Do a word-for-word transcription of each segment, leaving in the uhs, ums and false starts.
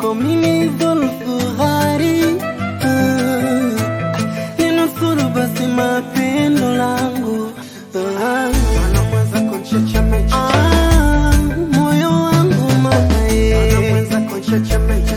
mimi dhulfughari, ninusuru basi mapendo langu. Anaweza kunchechemecha Ah, moyo wangu mama ye, Anaweza kunchechemecha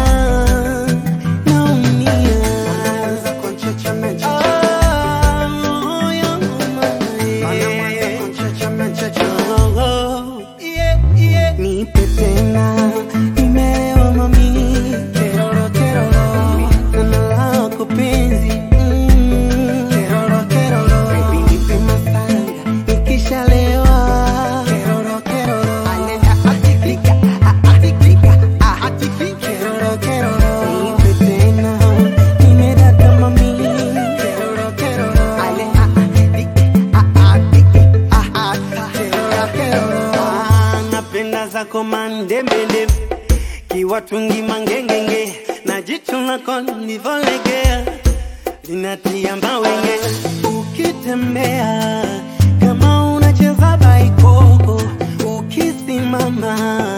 naumia. Anaweza kunchechemecha Ah, moyo wangu mama ye, Anaweza kunchechemecha oh, oh, yeah, yeah. Nipe tena, nimewa mami, keroro keroro, tena lako penzi, mm, keroro keroro, baby nipe masanga, nikishalewa, keroro keroro, anenda atikika, atikika, atikika, keroro keroro, nipe tena, nimedata mami, keroro keroro, ale atikika, atikika, keroro keroro, napenda zako mandembele kiwatungi mangengenge na jicho lako nivolegea linatia mbawenge ukitembea kama unacheza baikoko ukisimama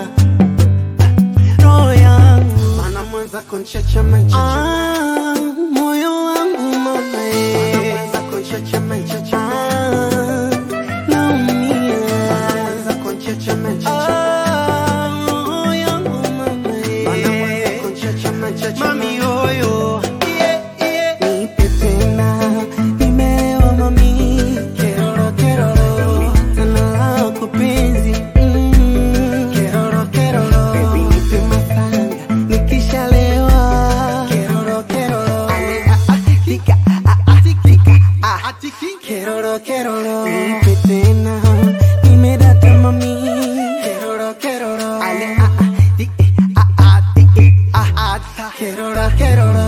roho yangu Anaweza kunchechemecha ah, moyo wangu mama ye Anaweza kunchechemecha ah, naumia Anaweza kunchechemecha ah, moyo wangu mama Anaweza ye kunchechemecha mami oyo yeah, yeah. Nipe tena nimewa mami keroro keroro tena lako penzi mm, keroro keroro baby nipe masanga nikishalewa keroro keroro ale atikika atikika atikika keroro keroro nipe tena nimedata mami keroro keroro ale atikika atikika keroro keroro